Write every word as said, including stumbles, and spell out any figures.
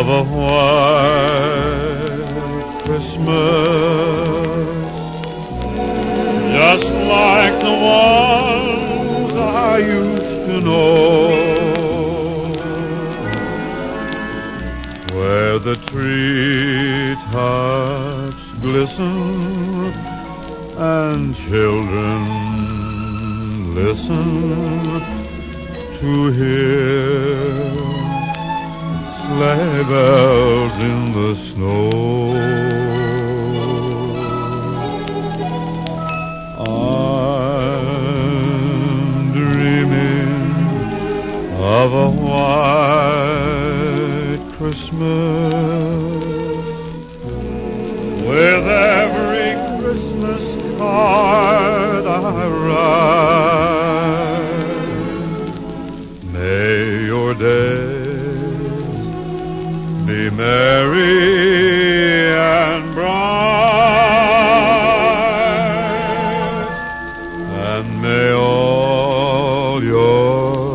of a white Christmas, just like the ones I used to know, where the treetops glisten and children listen to hear sleigh bells in the snow. I'm dreaming of a white Christmas, with every Christmas card I write. May your days be merry